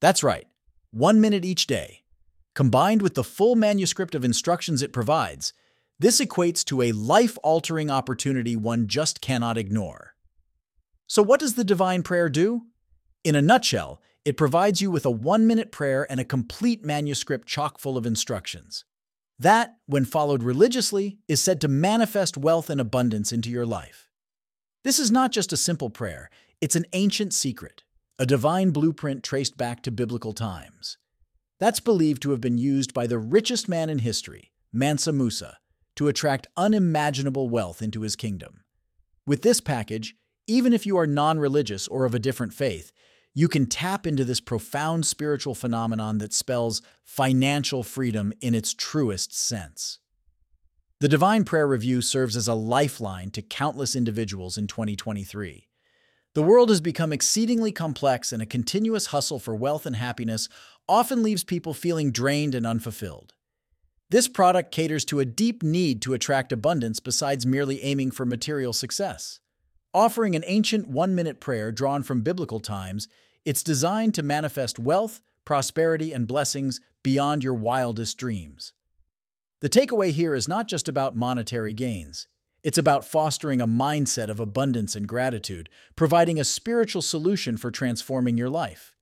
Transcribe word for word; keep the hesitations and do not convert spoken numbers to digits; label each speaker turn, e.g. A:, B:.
A: That's right, one minute each day. Combined with the full manuscript of instructions it provides, this equates to a life-altering opportunity one just cannot ignore. So what does the Divine Prayer do? In a nutshell, it provides you with a one-minute prayer and a complete manuscript chock full of instructions. That, when followed religiously, is said to manifest wealth and abundance into your life. This is not just a simple prayer, it's an ancient secret, a divine blueprint traced back to biblical times. That's believed to have been used by the richest man in history, Mansa Musa, to attract unimaginable wealth into his kingdom. With this package, even if you are non-religious or of a different faith, you can tap into this profound spiritual phenomenon that spells financial freedom in its truest sense. The Divine Prayer Review serves as a lifeline to countless individuals in twenty twenty-three. The world has become exceedingly complex, and a continuous hustle for wealth and happiness often leaves people feeling drained and unfulfilled. This product caters to a deep need to attract abundance besides merely aiming for material success. Offering an ancient one-minute prayer drawn from biblical times, it's designed to manifest wealth, prosperity, and blessings beyond your wildest dreams. The takeaway here is not just about monetary gains. It's about fostering a mindset of abundance and gratitude, providing a spiritual solution for transforming your life.